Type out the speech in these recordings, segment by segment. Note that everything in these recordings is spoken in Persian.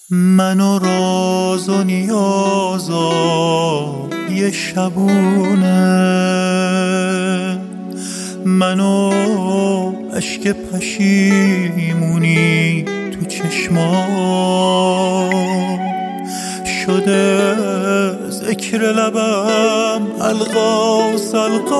من و راز و نیازای شبونه، من و اشک پشیمونی تو چشمام، شده ذکر لبم القاس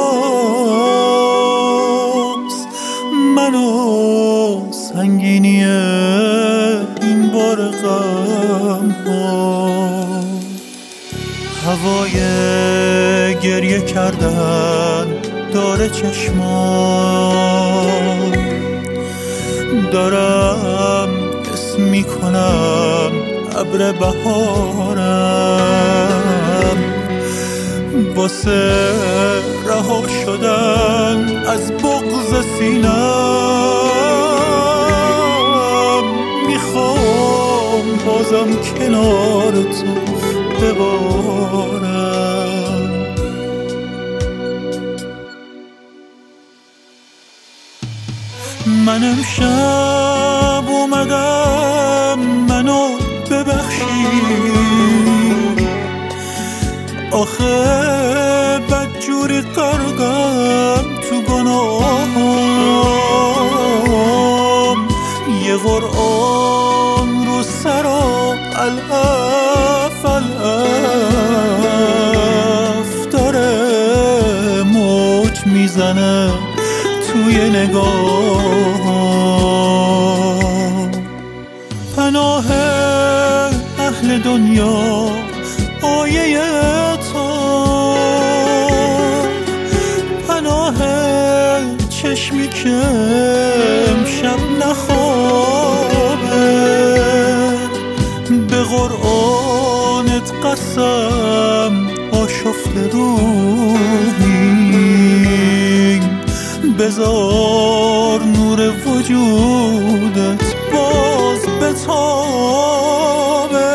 القاس. من و سنگینی این بار غم ها، هوای گریه کردن داره چشمام، دارم اسم میکنم ابر بهارم، واسه رها شدن از بغض سینم، میخوام بازم کنار تو ببارم. من امشب اومدم منو ببخشی، آخه بدجوری غرقم تو گناهام، یه قرآن رو سرا الف الف داره موج میزنه توی نگاه. پناه اهل دنیا آیه تو، پناه چشمی که امشب نخوابه، به قرآنت قسم آشفته روحی، بذار نور وجودت باز بتابه.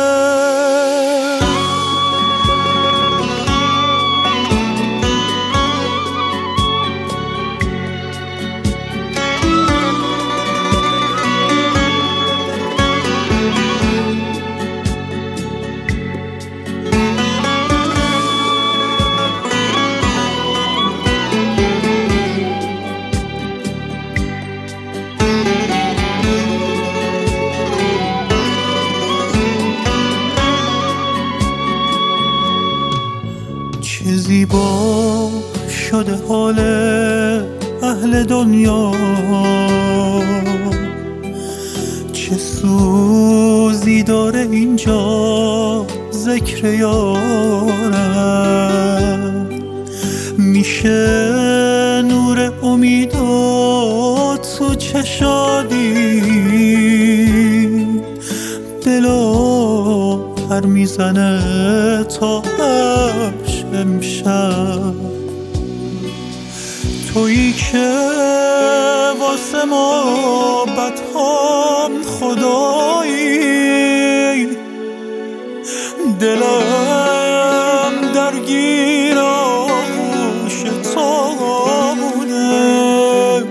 چه زیبا شده حال اهل دنیا، چه سوزی داره اینجا ذکر یارم، میشه نور امیدا تو چشادی، دلا پر میزنه تا عرش امشب، تویی که واسه ما بدهام خدایی، دلم درگیر آغوش تامونه،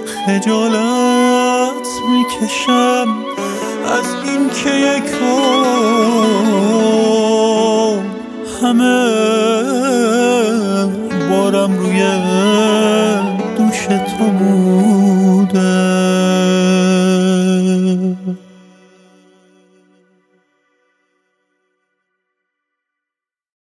خجالت میکشم از این که یکم همه بارم روی دوش تو بود.